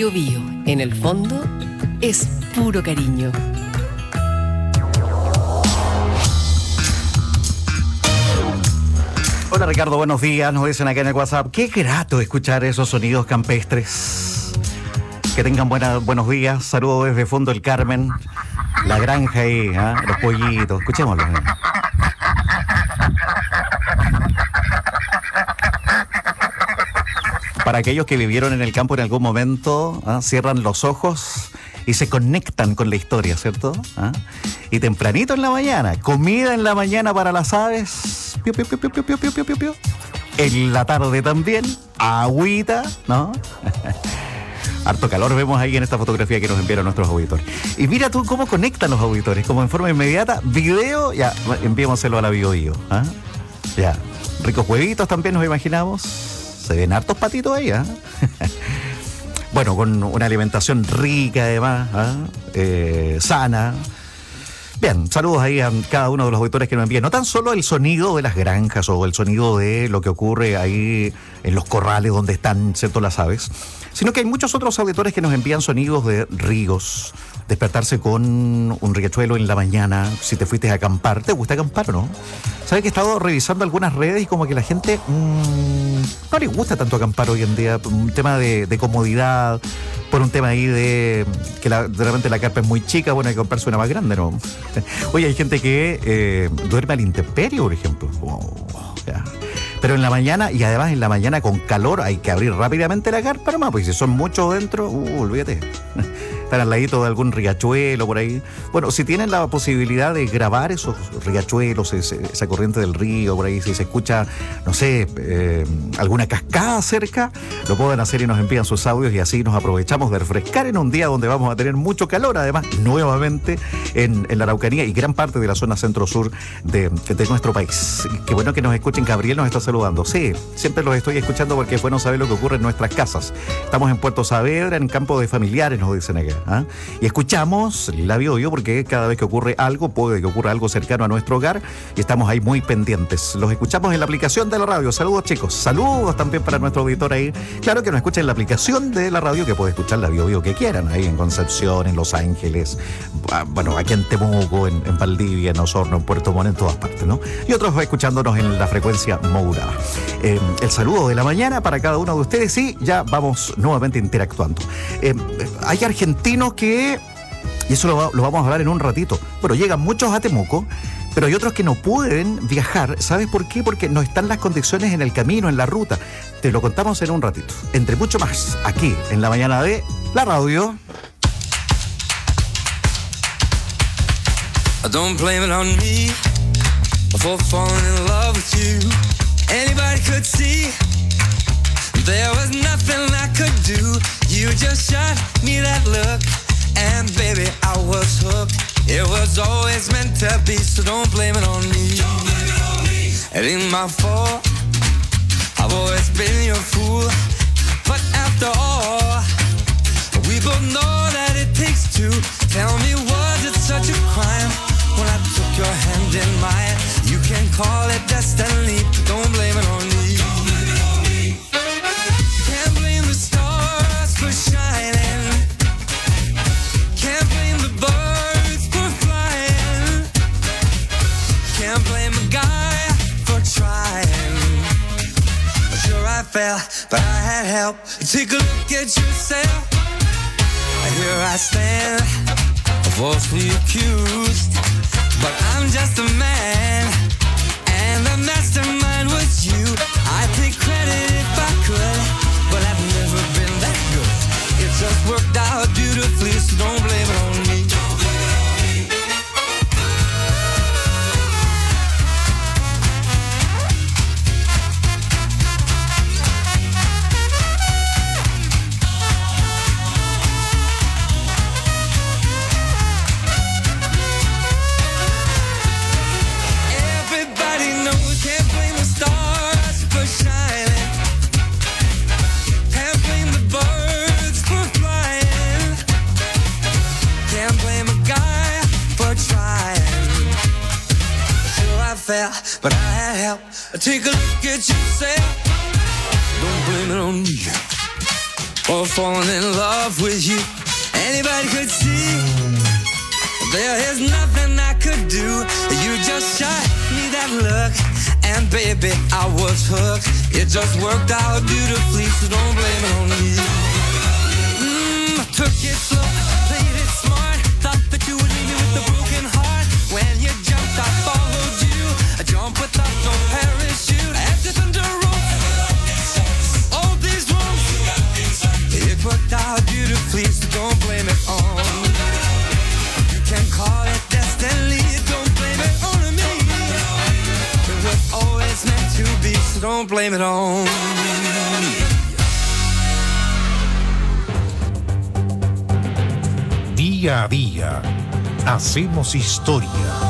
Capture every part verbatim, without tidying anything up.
Biobío, en el fondo, es puro cariño. Hola Ricardo, buenos días. Nos dicen acá en el WhatsApp. Qué grato escuchar esos sonidos campestres. Que tengan buena, buenos días. Saludos desde Fondo del Carmen. La granja ahí, ¿eh? Los pollitos. Escuchémoslos. ¿eh? Para aquellos que vivieron en el campo en algún momento, ¿eh? Cierran los ojos y se conectan con la historia, ¿cierto? ¿Eh? Y tempranito en la mañana, comida en la mañana para las aves. Piu, piu, piu, piu, piu, piu, piu, piu, piu. En la tarde también, agüita, ¿no? Harto calor vemos ahí en esta fotografía que nos enviaron nuestros auditores. Y mira tú cómo conectan los auditores, como en forma inmediata, video, ya, enviémoselo a la Biobío. ¿eh? Ya, ricos huevitos también nos imaginamos. Se ven hartos patitos ahí, ¿eh? Bueno, con una alimentación rica además, ¿eh? Eh, sana. Bien, saludos ahí a cada uno de los auditores que nos envían. No tan solo el sonido de las granjas o el sonido de lo que ocurre ahí en los corrales donde están, ¿cierto?, las aves, sino que hay muchos otros auditores que nos envían sonidos de ríos, despertarse con un riachuelo en la mañana, si te fuiste a acampar. ¿Te gusta acampar o no? ¿Sabes que he estado revisando algunas redes y como que la gente mmm, no le gusta tanto acampar hoy en día? Un tema de, de comodidad, por un tema ahí de que la, de repente la carpa es muy chica, bueno, hay que comprarse una más grande, ¿no? Oye, hay gente que eh, duerme a la intemperie, por ejemplo. Oh, ya. Pero en la mañana, y además en la mañana con calor, hay que abrir rápidamente la carpa nomás, porque si son muchos dentro, uh, olvídate. Están al ladito de algún riachuelo por ahí. Bueno, si tienen la posibilidad de grabar esos riachuelos, ese, esa corriente del río por ahí, si se escucha, no sé, eh, alguna cascada cerca, lo pueden hacer y nos envían sus audios y así nos aprovechamos de refrescar en un día donde vamos a tener mucho calor, además, nuevamente en, en la Araucanía y gran parte de la zona centro-sur de, de nuestro país. Qué bueno que nos escuchen. Gabriel nos está saludando. Sí, siempre los estoy escuchando porque es bueno saber lo que ocurre en nuestras casas. Estamos en Puerto Saavedra, en campo de familiares, nos dicen acá. ¿Ah? Y escuchamos la Biobío porque cada vez que ocurre algo, puede que ocurra algo cercano a nuestro hogar y estamos ahí muy pendientes. Los escuchamos en la aplicación de la radio. Saludos, chicos. Saludos también para nuestro auditor ahí. Claro que nos escuchen en la aplicación de la radio, que puede escuchar la Biobío que quieran, ahí en Concepción, en Los Ángeles, bueno, aquí en Temuco, en, en Valdivia, en Osorno, en Puerto Montt, en todas partes, ¿no? Y otros escuchándonos en la frecuencia modulada. Eh, el saludo de la mañana para cada uno de ustedes y ya vamos nuevamente interactuando. Eh, hay argentinos que, y eso lo, lo vamos a hablar en un ratito, pero llegan muchos a Temuco, pero hay otros que no pueden viajar. ¿Sabes por qué? Porque no están las condiciones en el camino, en la ruta. Te lo contamos en un ratito. Entre mucho más, aquí en la mañana de la radio. Don't blame it on me for falling in love with you. Anybody could see there was nothing I could do. You just shot me that look, and baby, I was hooked. It was always meant to be, so don't blame it on me. Don't blame it on me. It ain't my fault. I've always been your fool. But after all, we both know that it takes two. Tell me, was it such a crime when I took your hand in mine? You can call it destiny, but don't blame it on me. Don't blame it on me. Can't blame the stars for shining. Can't blame the birds for flying. Can't blame a guy for trying. Sure I fell, but I had help. Take a look at yourself. Here I stand, falsely accused, but I'm just a man, and the mastermind was you. I'd take credit if I could, but I've never been that good. It just worked out beautifully, so don't blame it on me. Don't blame it on me. Everybody knows, can't blame the stars for shining. Can't blame the birds for flying. Can't blame a guy for trying. Sure I fell, but I had help. Take a look at yourself. Don't blame it on me. or falling in love with you. Anybody could see there is nothing I could do. You just shot me that look, and baby, I was hooked. It just worked out beautifully, so don't blame it on me. Mmm, I took it slow, played it smart. Thought that you would leave me with a broken heart. When you jumped, I followed you. I jumped without no parachute. I had to thunder roll all these wrongs. It worked out beautifully, so don't blame it on me. You can call it destiny, don't blame it on me. It was always meant to be, so don't blame it on me. Día a día, hacemos historia.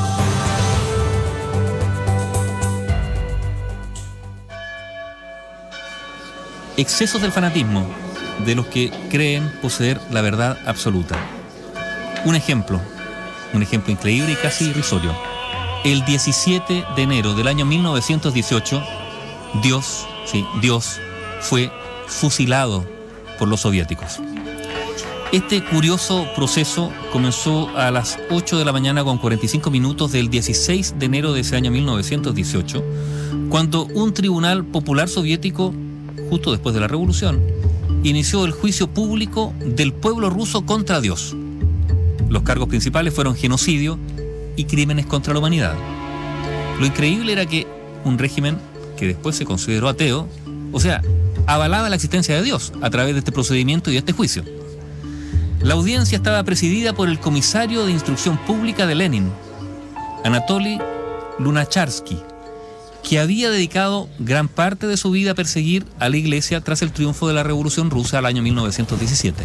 Excesos del fanatismo de los que creen poseer la verdad absoluta. Un ejemplo, un ejemplo increíble y casi irrisorio. El diecisiete de enero del año mil novecientos dieciocho, Dios, sí, Dios fue fusilado por los soviéticos. Este curioso proceso comenzó a las ocho de la mañana con cuarenta y cinco minutos del dieciséis de enero de ese año mil novecientos dieciocho, cuando un tribunal popular soviético, justo después de la revolución, inició el juicio público del pueblo ruso contra Dios. Los cargos principales fueron genocidio y crímenes contra la humanidad. Lo increíble era que un régimen que después se consideró ateo, o sea, avalaba la existencia de Dios a través de este procedimiento y de este juicio. La audiencia estaba presidida por el comisario de instrucción pública de Lenin, Anatoly Lunacharsky, que había dedicado gran parte de su vida a perseguir a la Iglesia tras el triunfo de la Revolución Rusa al año mil novecientos diecisiete.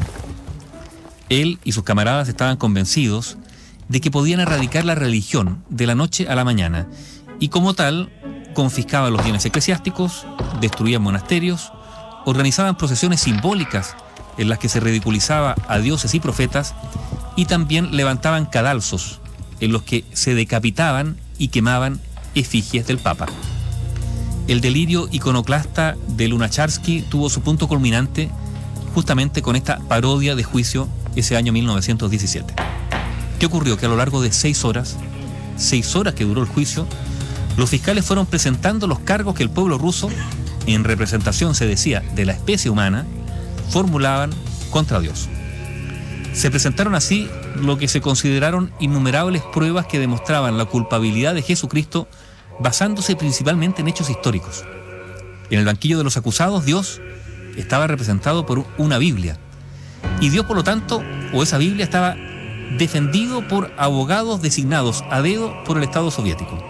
Él y sus camaradas estaban convencidos de que podían erradicar la religión de la noche a la mañana y, como tal, confiscaban los bienes eclesiásticos, destruían monasterios, organizaban procesiones simbólicas en las que se ridiculizaba a dioses y profetas, y también levantaban cadalsos en los que se decapitaban y quemaban efigies del Papa. El delirio iconoclasta de Lunacharsky tuvo su punto culminante justamente con esta parodia de juicio ese año mil novecientos diecisiete. ¿Qué ocurrió? Que a lo largo de seis horas, seis horas que duró el juicio, los fiscales fueron presentando los cargos que el pueblo ruso, en representación, se decía, de la especie humana, formulaban contra Dios. Se presentaron así lo que se consideraron innumerables pruebas que demostraban la culpabilidad de Jesucristo, basándose principalmente en hechos históricos. En el banquillo de los acusados, Dios estaba representado por una Biblia, y Dios, por lo tanto, o esa Biblia, estaba defendido por abogados designados a dedo por el Estado soviético.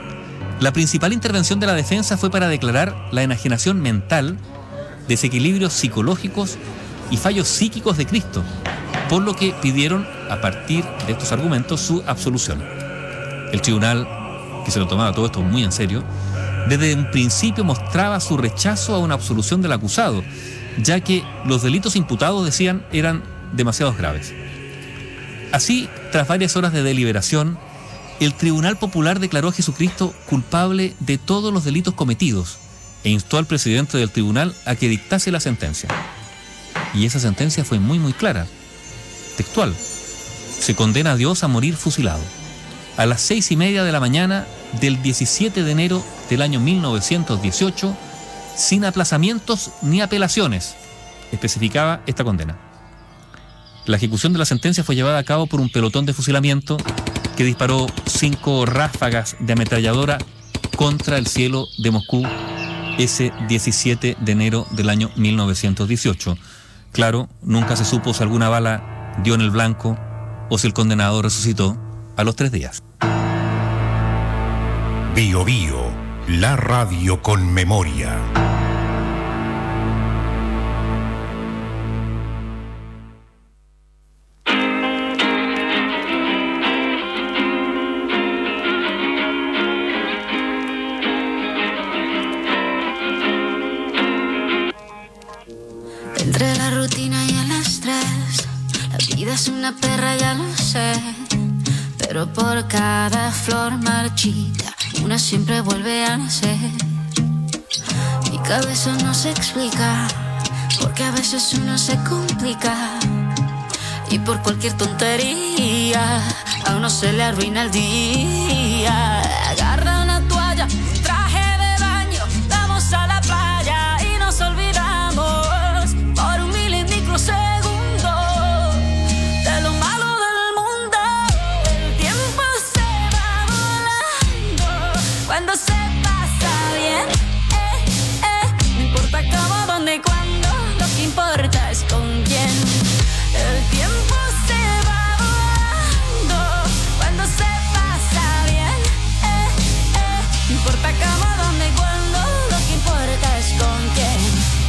La principal intervención de la defensa fue para declarar la enajenación mental, desequilibrios psicológicos y fallos psíquicos de Cristo, por lo que pidieron, a partir de estos argumentos, su absolución. El tribunal, que se lo tomaba todo esto muy en serio, desde un principio mostraba su rechazo a una absolución del acusado, ya que los delitos imputados, decían, eran demasiado graves. Así, tras varias horas de deliberación, el Tribunal Popular declaró a Jesucristo culpable de todos los delitos cometidos e instó al presidente del tribunal a que dictase la sentencia. Y esa sentencia fue muy muy clara, textual. Se condena a Dios a morir fusilado a las seis y media de la mañana del diecisiete de enero del año mil novecientos dieciocho, sin aplazamientos ni apelaciones, especificaba esta condena. La ejecución de la sentencia fue llevada a cabo por un pelotón de fusilamiento que disparó cinco ráfagas de ametralladora contra el cielo de Moscú ese diecisiete de enero del año mil novecientos dieciocho. Claro, nunca se supo si alguna bala dio en el blanco o si el condenado resucitó a los tres días. Bio Bio, la radio con memoria. Entre la rutina y el estrés, la vida es una perra, ya lo sé. Pero por cada flor marchita, una siempre vuelve a nacer. Mi cabeza no se explica porque a veces uno se complica y por cualquier tontería a uno se le arruina el día. Agarra una toalla, un traje de baño, vamos a la playa y nos olvidamos por un milimicrosegundo de lo malo del mundo. El tiempo se va volando cuando se pasa bien. Eh, eh, no importa cómo, dónde y cuándo, lo que importa es con quién. El tiempo se va volando cuando se pasa bien. Eh, eh, no importa cómo, dónde y cuándo, lo que importa es con quién.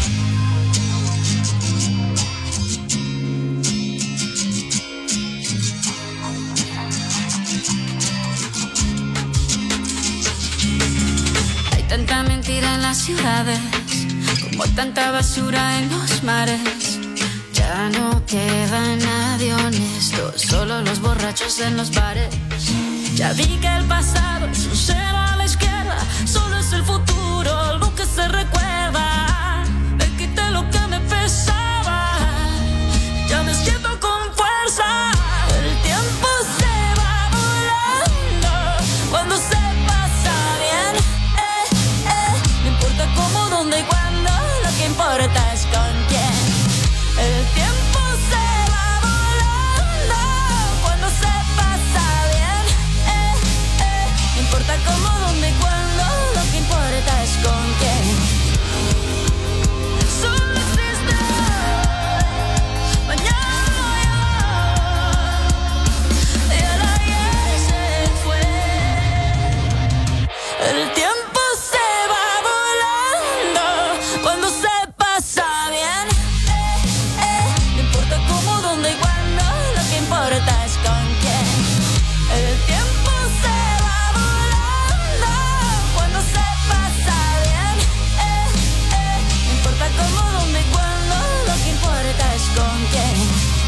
Hay tanta mentira en las ciudades, como tanta basura en los mares. Ya no queda nadie honesto, solo los borrachos en los bares. Ya vi que el pasado es un cero a la izquierda, solo es el futuro lo que se recuerda. Me quité lo que me pesaba, ya me siento con fuerza. El tiempo se va volando cuando se pasa bien. Eh, eh, no importa cómo, dónde y cuándo, lo que importa es con quién. El tiempo se va volando cuando se pasa bien. Eh, eh, no importa cómo, dónde y cuándo, lo que importa es con quién. Solo existe hoy, mañana y el ayer se fue. El tiempo se va volando cuando se pasa bien. No importa cómo, dónde y cuándo, lo que importa es con quién. El tiempo se va volando cuando se pasa bien. Eh, eh, no importa cómo, dónde y cuándo, lo que importa es con quién.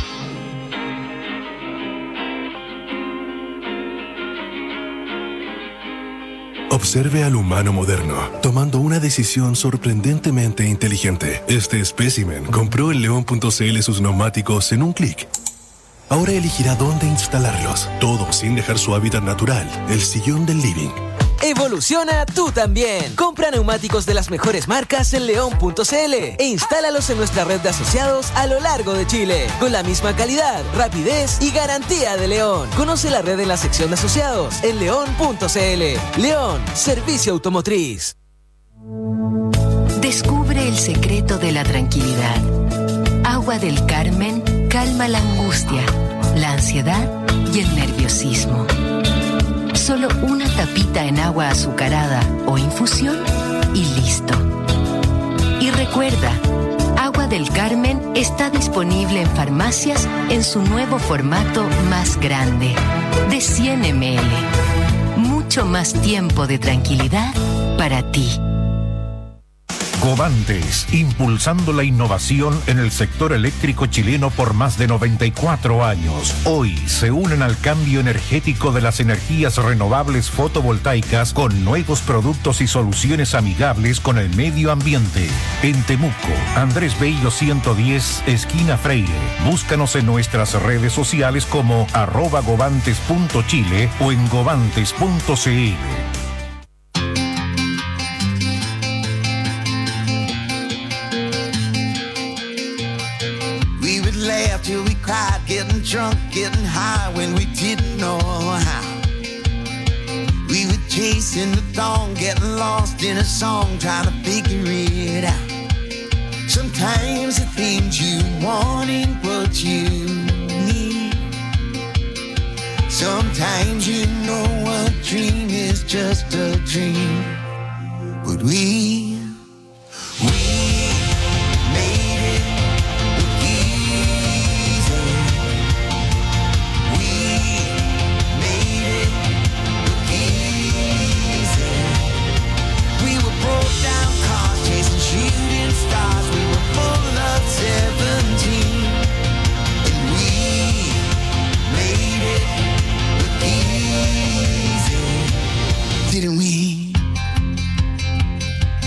Observe al humano moderno, tomando una decisión sorprendentemente inteligente. Este espécimen compró en león punto c l sus neumáticos en un clic. Ahora elegirá dónde instalarlos, todo sin dejar su hábitat natural, el sillón del living. Evoluciona tú también. Compra neumáticos de las mejores marcas en león punto c l e instálalos en nuestra red de asociados a lo largo de Chile, con la misma calidad, rapidez y garantía de León. Conoce la red en la sección de asociados en león punto c l. León, servicio automotriz. Descubre el secreto de la tranquilidad. Agua del Carmen calma la angustia, la ansiedad y el nerviosismo. Solo una tapita en agua azucarada o infusión y listo. Y recuerda, Agua del Carmen está disponible en farmacias en su nuevo formato más grande, de cien mililitros. Mucho más tiempo de tranquilidad para ti. Covantes, impulsando la innovación en el sector eléctrico chileno por más de noventa y cuatro años. Hoy se unen al cambio energético de las energías renovables fotovoltaicas con nuevos productos y soluciones amigables con el medio ambiente. En Temuco, Andrés Bello ciento diez, esquina Freire. Búscanos en nuestras redes sociales como arroba govantes punto chile o en govantes punto c l. Till we cried, getting drunk, getting high when we didn't know how. We were chasing the dawn, getting lost in a song, trying to figure it out. Sometimes the things you want ain't what you need. Sometimes you know a dream is just a dream. But we, we made it. Didn't we?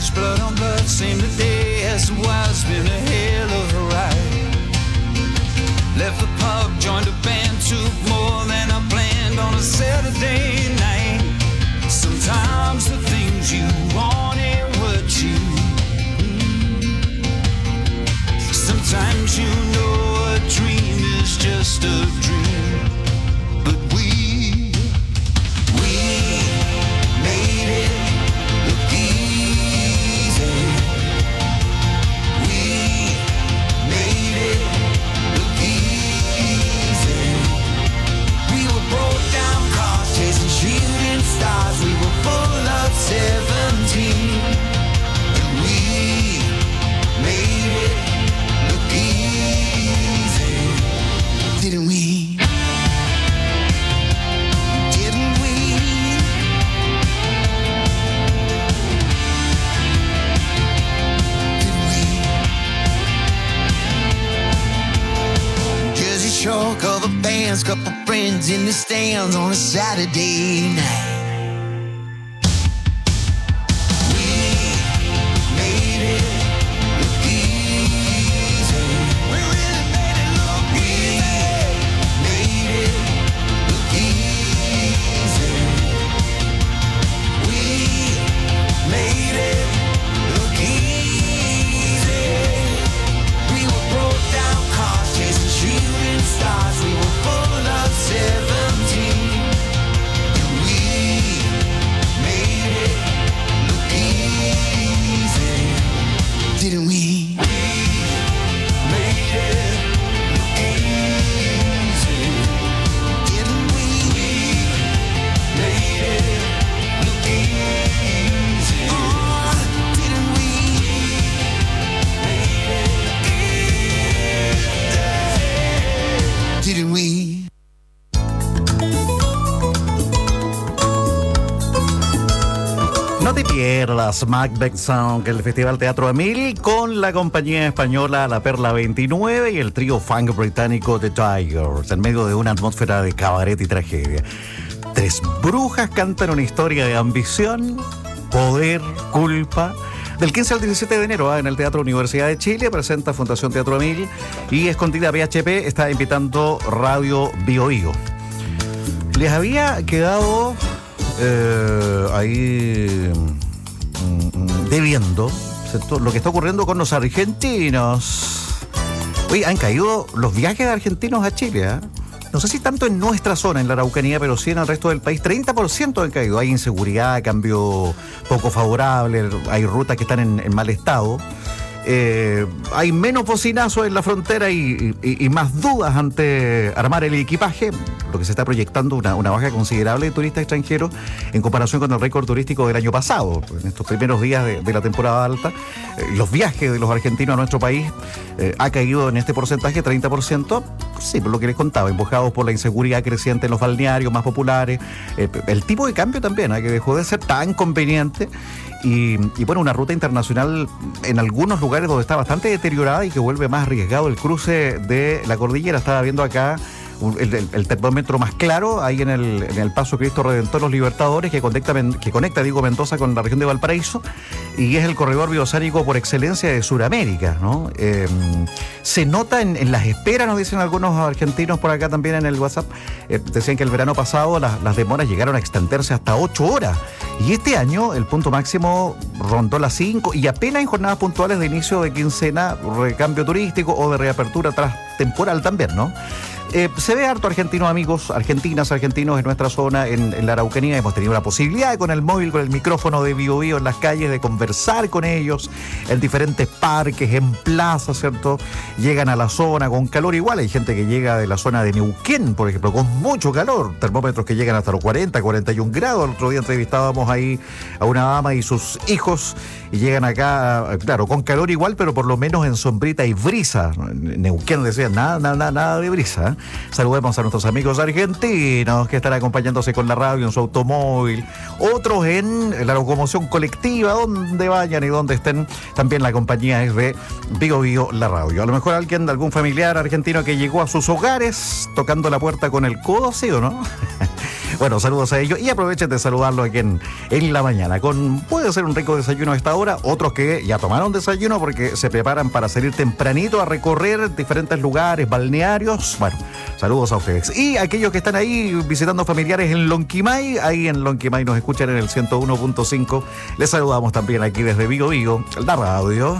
much blood on blood. Same today as the wild's been a hell of a ride. Left the pub, joined a band, took more than I planned on a Saturday night. Sometimes the things you want ain't what you need. Sometimes you know a dream is just a dream. But we, we made it look easy. We made it look easy. We were broke down cars chasing shooting stars. We were full of seventeen. And we made it look easy. Didn't we? Didn't we? Didn't we? Jersey Shore cover bands, couple friends in the stands on a Saturday night. Didn't we? Didn't we? No te pierdas Macbeth Sound, el Festival Teatro Emil, con la compañía española La Perla veintinueve y el trío funk británico The Tigers, en medio de una atmósfera de cabaret y tragedia. Tres brujas cantan una historia de ambición, poder, culpa. Del quince al diecisiete de enero, ¿eh? En el Teatro Universidad de Chile, presenta Fundación Teatro Emil, y Escondida P H P está invitando Radio Bio Bio. Les había quedado eh, ahí mm, debiendo, ¿cierto?, lo que está ocurriendo con los argentinos. Oye, han caído los viajes de argentinos a Chile, ¿eh? No sé si tanto en nuestra zona, en la Araucanía, pero sí en el resto del país. treinta por ciento han caído. Hay inseguridad, cambio poco favorable, hay rutas que están en, en mal estado. Eh, hay menos bocinazos en la frontera y, y, y más dudas ante armar el equipaje, lo que se está proyectando una, una baja considerable de turistas extranjeros en comparación con el récord turístico del año pasado. En estos primeros días de, de la temporada alta, eh, los viajes de los argentinos a nuestro país eh, ha caído en este porcentaje, treinta por ciento, sí, por lo que les contaba, empujados por la inseguridad creciente en los balnearios más populares, eh, el tipo de cambio también, ¿eh? que dejó de ser tan conveniente. Y, y bueno, una ruta internacional en algunos lugares donde está bastante deteriorada y que vuelve más arriesgado el cruce de la cordillera. Estaba viendo acá un, el, el, el termómetro más claro ahí en el, en el Paso Cristo Redentor Los Libertadores, que conecta, que conecta digo, Mendoza con la región de Valparaíso, y es el corredor bioceánico por excelencia de Sudamérica, ¿no? Eh, se nota en, en las esperas, nos dicen algunos argentinos por acá también en el WhatsApp. Eh, decían que el verano pasado las, las demoras llegaron a extenderse hasta ocho horas. Y este año el punto máximo rondó las cinco, y apenas en jornadas puntuales de inicio de quincena, recambio turístico o de reapertura tras temporal también, ¿no? Eh, se ve harto argentinos, amigos, argentinas, argentinos en nuestra zona, en, en la Araucanía. Hemos tenido la posibilidad con el móvil, con el micrófono de Bio Bio en las calles, de conversar con ellos en diferentes parques, en plazas, ¿cierto? Llegan a la zona con calor igual. Hay gente que llega de la zona de Neuquén, por ejemplo, con mucho calor. Termómetros que llegan hasta los cuarenta, cuarenta y un grados. El otro día entrevistábamos ahí a una dama y sus hijos y llegan acá, claro, con calor igual, pero por lo menos en sombrita y brisa. Neuquén decía, nada, nada, nada de brisa, ¿eh? Saludemos a nuestros amigos argentinos que están acompañándose con la radio en su automóvil, otros en la locomoción colectiva, donde vayan y donde estén. También la compañía es de Bio Bio, la radio. A lo mejor alguien, algún familiar argentino que llegó a sus hogares tocando la puerta con el codo, ¿sí o no? Bueno, saludos a ellos y aprovechen de saludarlo aquí en, en la mañana. Con puede ser un rico desayuno a esta hora, otros que ya tomaron desayuno porque se preparan para salir tempranito a recorrer diferentes lugares, balnearios. Bueno, saludos a ustedes. Y aquellos que están ahí visitando familiares en Lonquimay, ahí en Lonquimay nos escuchan en el ciento uno punto cinco. Les saludamos también aquí desde Vigo Vigo, la radio.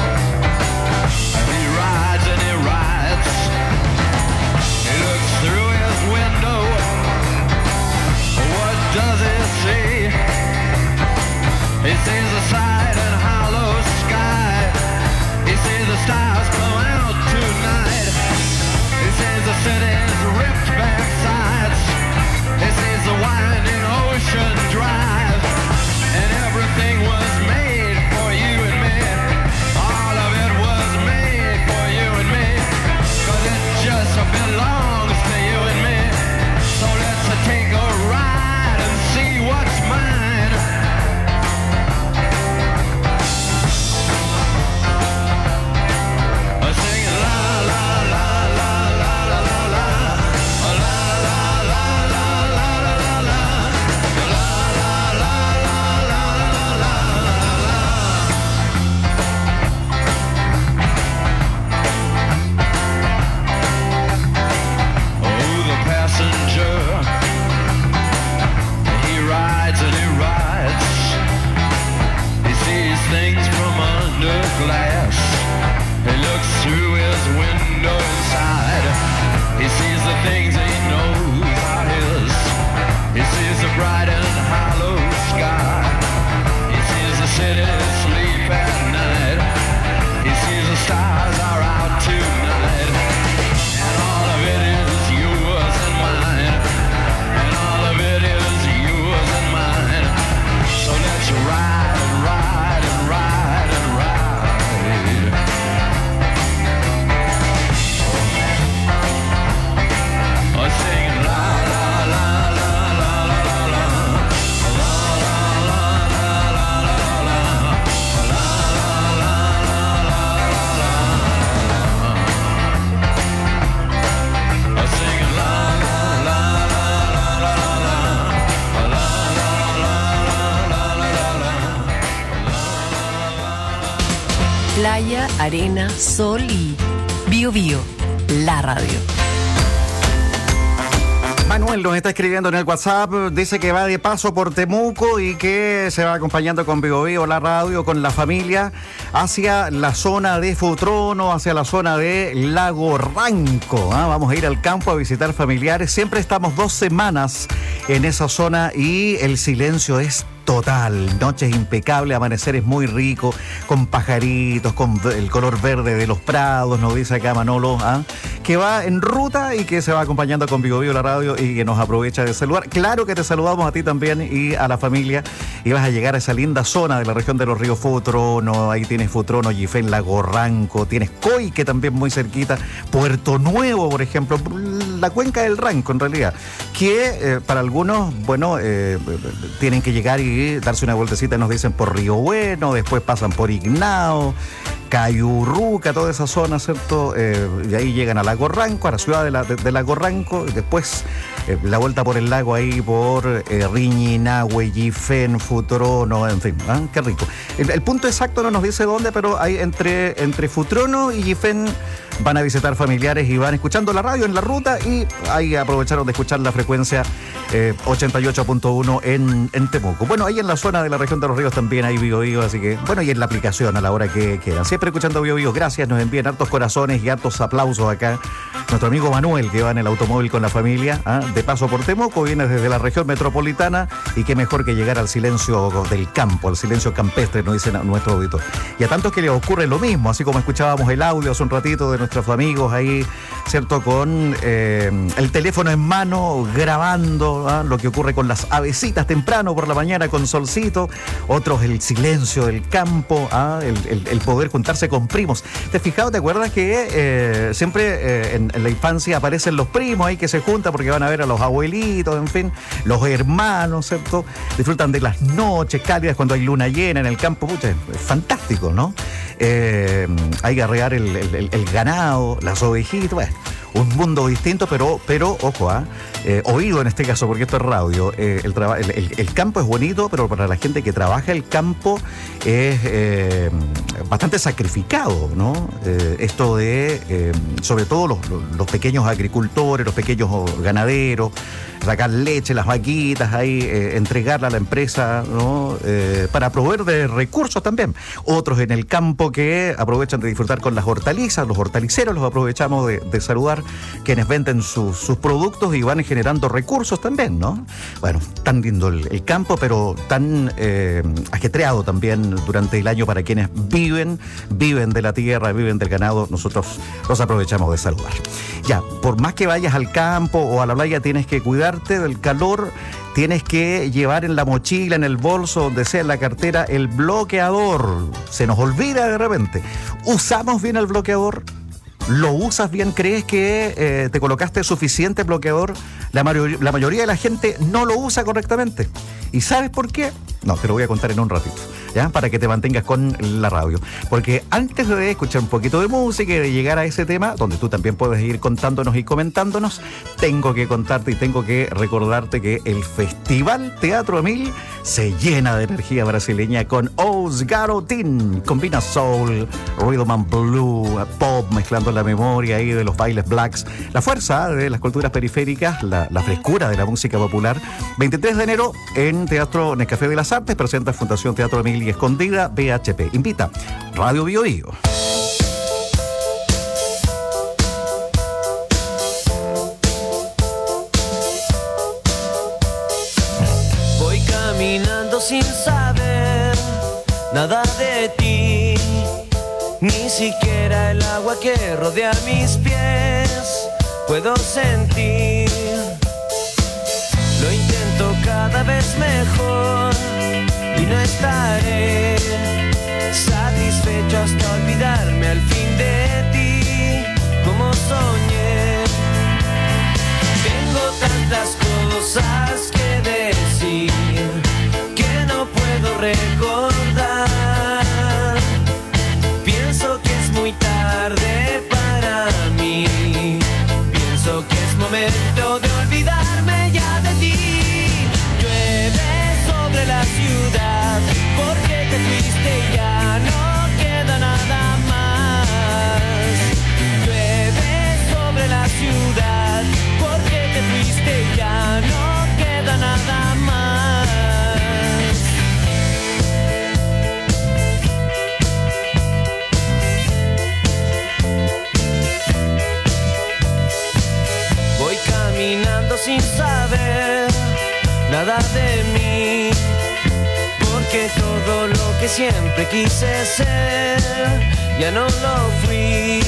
Through playa, arena, sol y Bio Bio, la radio. Manuel nos está escribiendo en el WhatsApp, dice que va de paso por Temuco y que se va acompañando con Bio Bio, la radio, con la familia, hacia la zona de Futrono, hacia la zona de Lago Ranco. ¿Ah? Vamos a ir al campo a visitar familiares. Siempre estamos dos semanas en esa zona y el silencio es total, noches impecables, amaneceres muy ricos, con pajaritos, con el color verde de los prados, nos dice acá Manolo, ¿ah? que va en ruta y que se va acompañando con Bio Bio la radio y que nos aprovecha de saludar. Claro que te saludamos a ti también y a la familia, y vas a llegar a esa linda zona de la región de los ríos Futrono, ahí tienes Futrono, Yifén, Lago Ranco, tienes Coique también muy cerquita, Puerto Nuevo, por ejemplo, la cuenca del Ranco en realidad, que eh, para algunos, bueno, eh, tienen que llegar y darse una vueltecita, nos dicen por Río Bueno, después pasan por Ignao, Cayurruca, toda esa zona, ¿cierto? Eh, y ahí llegan a Lago Ranco, a la ciudad de, la, de, de Lago Ranco, y después eh, la vuelta por el lago ahí por eh, Riñinahue, Yifén, Futrono, en fin, ¿eh? Qué rico. El, el punto exacto no nos dice dónde, pero hay entre, entre Futrono y Yifén van a visitar familiares y van escuchando la radio en la ruta y ahí aprovecharon de escuchar la frecuencia eh, ochenta y ocho punto uno en, en Temuco. Bueno, ahí en la zona de la región de los ríos también hay Bio Bio, así que, bueno, y en la aplicación a la hora que quieran. Siempre escuchando Bio Bio, gracias, nos envían hartos corazones y hartos aplausos acá. Nuestro amigo Manuel, que va en el automóvil con la familia, ¿ah? de paso por Temuco, viene desde la región metropolitana y qué mejor que llegar al silencio del campo, al silencio campestre, nos dice nuestro auditor. Y a tantos que les ocurre lo mismo, así como escuchábamos el audio hace un ratito de nuestros amigos ahí, ¿cierto? Con eh, el teléfono en mano, grabando ¿ah? lo que ocurre con las avecitas temprano por la mañana con solcito, otros el silencio del campo, ¿ah? el, el, el poder juntarse con primos. ¿Te has fijado? ¿Te acuerdas que eh, siempre eh, en, en la infancia aparecen los primos ahí que se juntan porque van a ver a los abuelitos, en fin, los hermanos, ¿cierto? Disfrutan de las noches cálidas cuando hay luna llena en el campo. Pucha, es fantástico, ¿no? Eh, hay que arrear el, el, el ganado, las ovejitas, bueno, un mundo distinto, pero, pero ojo, ¿ah? eh, oído en este caso, porque esto es radio. Eh, el, traba, el, el, el campo es bonito, pero para la gente que trabaja el campo es eh, bastante sacrificado, ¿no? Eh, esto de, eh, sobre todo los, los pequeños agricultores, los pequeños ganaderos, sacar leche, las vaquitas, ahí, eh, entregarla a la empresa, ¿no? Eh, para proveer de recursos también. Otros en el campo que aprovechan de disfrutar con las hortalizas, los hortaliceros los aprovechamos de, de saludar, quienes venden su, sus productos y van generando recursos también, ¿no? Bueno, tan lindo el, el campo, pero tan eh, ajetreado también durante el año para quienes viven, viven de la tierra, viven del ganado, nosotros los aprovechamos de saludar. Ya, por más que vayas al campo o a la playa, tienes que cuidarte del calor, tienes que llevar en la mochila, en el bolso, donde sea, en la cartera, el bloqueador. Se nos olvida de repente. ¿Usamos bien el bloqueador? ¿Lo usas bien? ¿Crees que eh, te colocaste suficiente bloqueador? La, mayor, la mayoría de la gente no lo usa correctamente. ¿Y sabes por qué? No, te lo voy a contar en un ratito, ¿ya? Para que te mantengas con la radio. Porque antes de escuchar un poquito de música y de llegar a ese tema, donde tú también puedes ir contándonos y comentándonos, tengo que contarte y tengo que recordarte que el Festival Teatro Emil se llena de energía brasileña con Os Garotin. Combina soul, rhythm and blues, pop, mezclando la memoria ahí de los bailes blacks, la fuerza de las culturas periféricas, la, la frescura de la música popular. veintitrés de enero en Teatro Nescafé de las Artes, presenta Fundación Teatro Emil y Escondida B H P. Invita Radio Bio Bio. Voy caminando sin saber nada de ti, ni siquiera el agua que rodea mis pies puedo sentir. Lo intento cada vez mejor y no estaré satisfecho hasta olvidarme al fin de ti, como soñé. Tengo tantas cosas que decir que no puedo recordar. Pienso que es muy tarde para mí, pienso que es momento de olvidarme ya de ti. Llueve sobre la ciudad porque te fuiste y ya no queda nada más. sin saber nada de mí, porque todo lo que siempre quise ser ya no lo fui.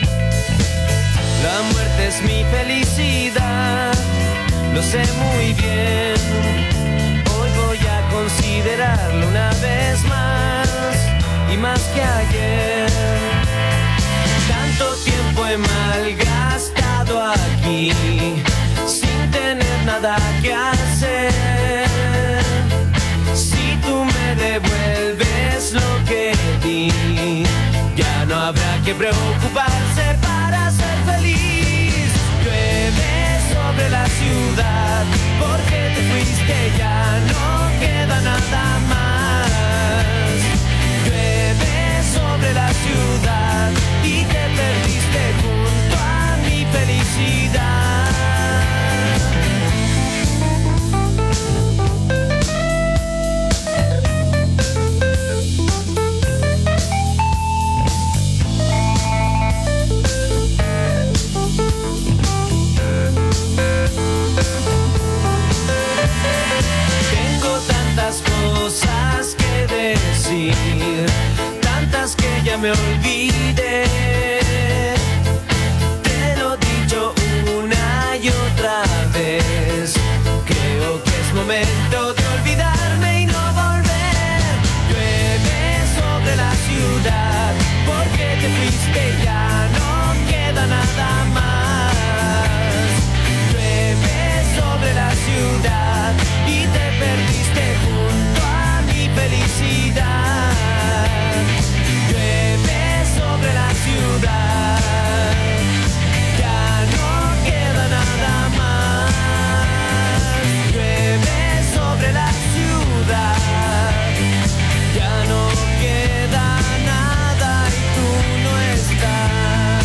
La muerte es mi felicidad, lo sé muy bien. Hoy voy a considerarlo una vez más y más que ayer. Tanto tiempo he malgastado aquí sin tener nada que hacer. Si tú me devuelves lo que di, ya no habrá que preocuparse para ser feliz. Llueve sobre la ciudad porque te fuiste, ya no queda nada más. Llueve sobre la ciudad y te perdiste junto a mi felicidad. Cosas que decir, tantas que ya me olvidé. Te lo he dicho una y otra vez. Creo que es momento de olvidarme y no volver. Llueve sobre la ciudad porque te fuiste, ya no queda nada más. Llueve sobre la ciudad y te perdiste junto a mi felicidad. Llueve sobre la ciudad, ya no queda nada más. Llueve sobre la ciudad, ya no queda nada y tú no estás.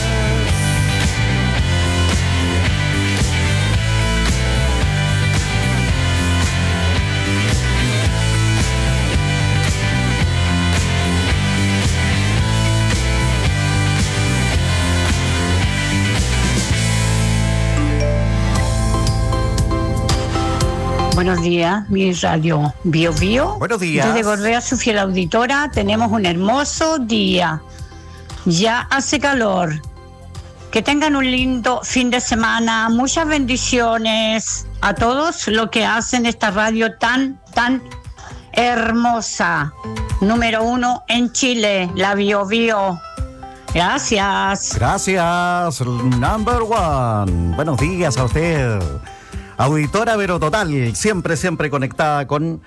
Buenos días, mi radio Bio Bio. Buenos días. Desde Gorbea, su fiel auditora, tenemos un hermoso día. Ya hace calor. Que tengan un lindo fin de semana. Muchas bendiciones a todos los que hacen esta radio tan, tan hermosa. Número uno en Chile, la Bio Bio. Gracias. Gracias, number one. Buenos días a usted. Auditora pero total, siempre, siempre conectada con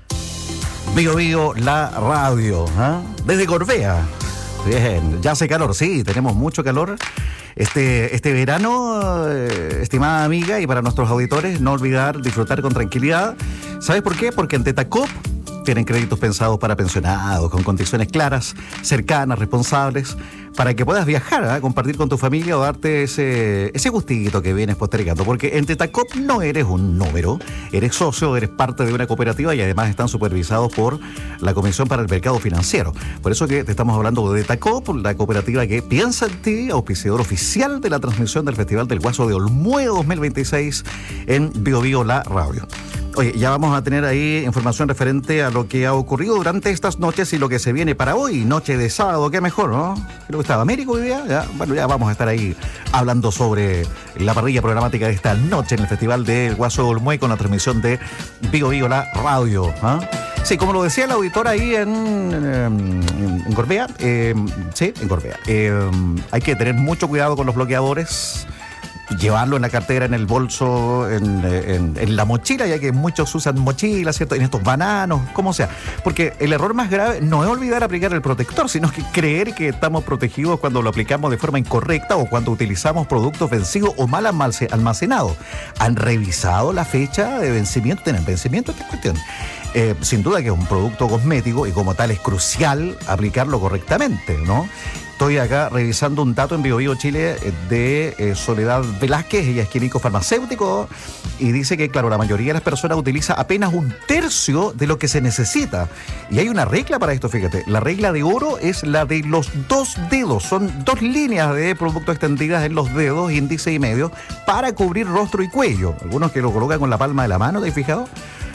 Bio Bio, la radio, ¿eh? Desde Gorbea. Bien, ya hace calor, sí, tenemos mucho calor. Este, este verano, eh, estimada amiga, y para nuestros auditores, no olvidar disfrutar con tranquilidad. ¿Sabes por qué? Porque en Tetacop tienen créditos pensados para pensionados, con condiciones claras, cercanas, responsables, para que puedas viajar, ¿eh? compartir con tu familia o darte ese, ese gustito que vienes postergando. Porque en Tetacop no eres un número, eres socio, eres parte de una cooperativa y además están supervisados por la Comisión para el Mercado Financiero. Por eso que te estamos hablando de Tetacop, la cooperativa que piensa en ti, auspiciador oficial de la transmisión del Festival del Guaso de Olmué dos mil veintiséis en Bio Bio, la radio. Oye, ya vamos a tener ahí información referente a lo que ha ocurrido durante estas noches y lo que se viene para hoy, noche de sábado, qué mejor, ¿no? Creo que estaba Américo hoy día, ya, bueno, ya vamos a estar ahí hablando sobre la parrilla programática de esta noche en el Festival del Guaso de Olmué con la transmisión de Bio Bio, la radio, ¿ah? Sí, como lo decía el auditor ahí en, en, en Gorbea, eh, sí, en Gorbea, eh, hay que tener mucho cuidado con los bloqueadores, llevarlo en la cartera, en el bolso, en, en, en la mochila, ya que muchos usan mochilas, ¿cierto? En estos bananos, como sea. Porque el error más grave no es olvidar aplicar el protector, sino que creer que estamos protegidos cuando lo aplicamos de forma incorrecta o cuando utilizamos productos vencidos o mal almacenados. ¿Han revisado la fecha de vencimiento? ¿Tienen vencimiento esta cuestión? Eh, sin duda que es un producto cosmético y como tal es crucial aplicarlo correctamente, ¿no? Estoy acá revisando un dato en Bio Bio Chile de eh, Soledad Velázquez, ella es químico farmacéutico, y dice que, claro, la mayoría de las personas utiliza apenas un tercio de lo que se necesita. Y hay una regla para esto, fíjate. La regla de oro es la de los dos dedos. Son dos líneas de producto extendidas en los dedos, índice y medio, para cubrir rostro y cuello. Algunos que lo colocan con la palma de la mano, ¿te has fijado?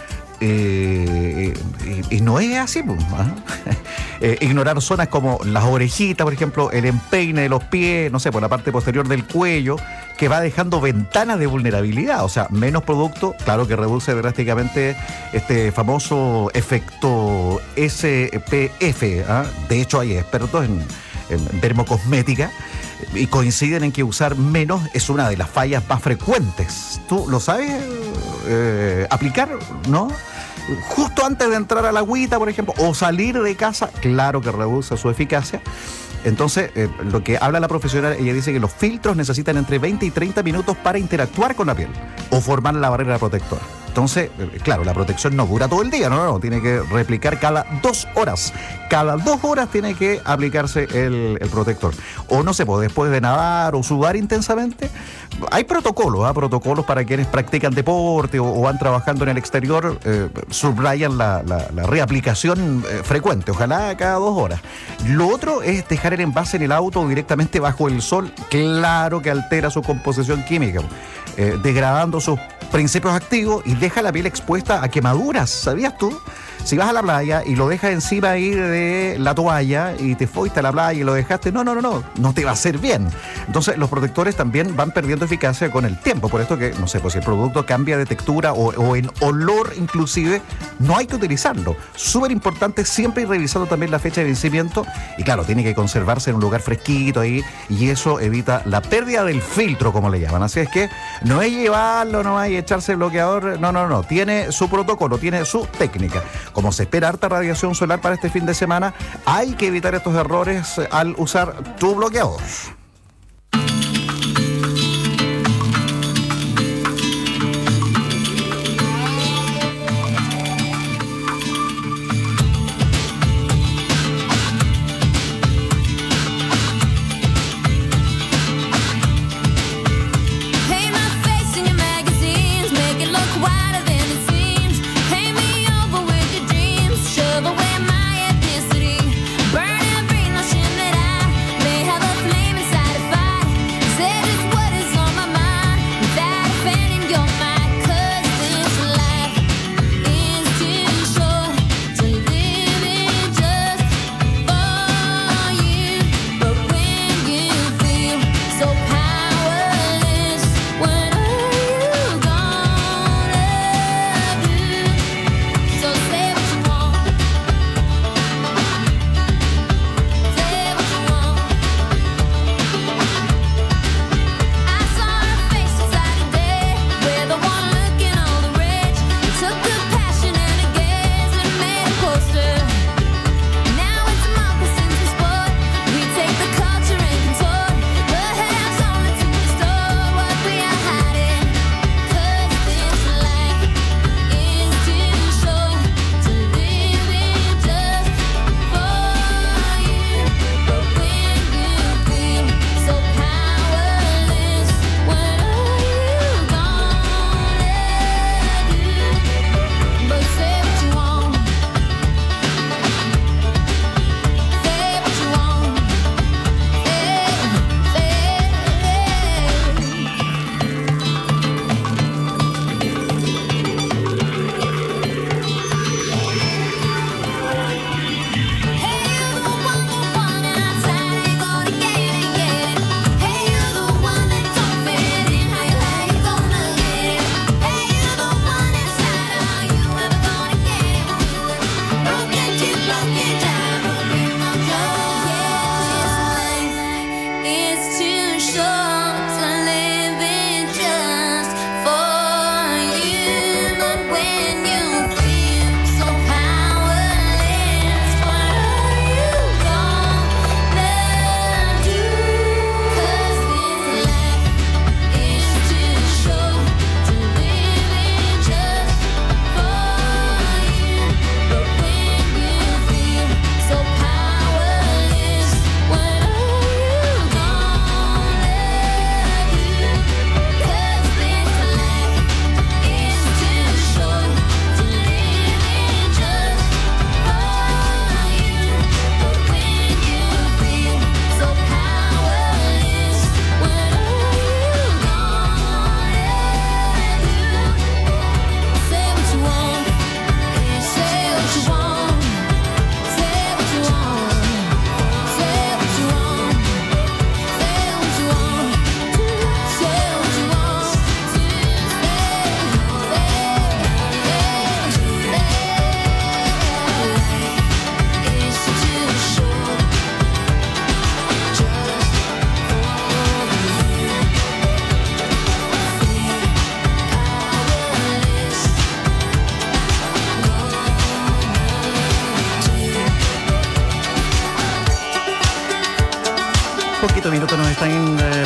Eh, y, y no es así, pues, ¿eh? eh, ignorar zonas como las orejitas, por ejemplo, el empeine de los pies, no sé, por la parte posterior del cuello, que va dejando ventanas de vulnerabilidad. O sea, menos producto, claro que reduce drásticamente este famoso efecto S P F, ¿eh? De hecho, hay expertos en, en dermocosmética y coinciden en que usar menos es una de las fallas más frecuentes. ¿Tú lo sabes eh, aplicar, no? Justo antes de entrar a la agüita, por ejemplo, o salir de casa, claro que reduce su eficacia. Entonces, eh, lo que habla la profesional, ella dice que los filtros necesitan entre veinte y treinta minutos para interactuar con la piel o formar la barrera protectora. Entonces, eh, claro, la protección no dura todo el día, no, no, no, tiene que replicar cada dos horas. Cada dos horas tiene que aplicarse el, el protector. O no sé, pues después de nadar o sudar intensamente, hay protocolos, ¿eh? protocolos para quienes practican deporte o, o van trabajando en el exterior, eh, subrayan la, la, la reaplicación eh, frecuente, ojalá cada dos horas. Lo otro es dejar el envase en el auto directamente bajo el sol, claro que altera su composición química, eh, degradando sus principios activos y deja la piel expuesta a quemaduras, ¿sabías tú? Si vas a la playa y lo dejas encima ahí de la toalla y te fuiste a la playa y lo dejaste, no, no, no, no, no te va a hacer bien. Entonces los protectores también van perdiendo eficacia con el tiempo, por esto que, no sé, pues si el producto cambia de textura o, o en olor inclusive, no hay que utilizarlo. Súper importante siempre ir revisando también la fecha de vencimiento y claro, tiene que conservarse en un lugar fresquito ahí y eso evita la pérdida del filtro, como le llaman. Así es que no es llevarlo, no hay echarse el bloqueador, no, no, no, tiene su protocolo, tiene su técnica. Como se espera harta radiación solar para este fin de semana, hay que evitar estos errores al usar tu bloqueador. Burn every notion that I may have a flame inside.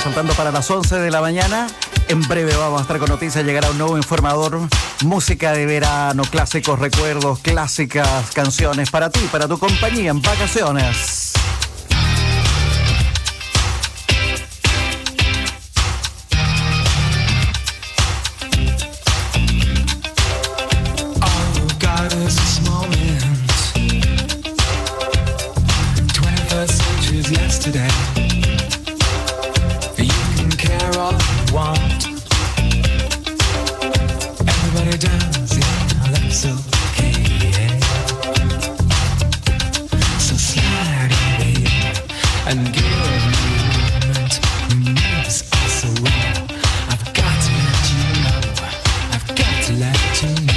faltando para las once de la mañana. En breve vamos a estar con noticias, llegará un nuevo informador, música de verano, clásicos recuerdos, clásicas canciones para ti, para tu compañía en vacaciones. Yesterday, you can care all you want. Everybody does, yeah, that's okay, yeah. So slide away and give me a moment. Moves are so well. I've got to let you know. I've got to let you know.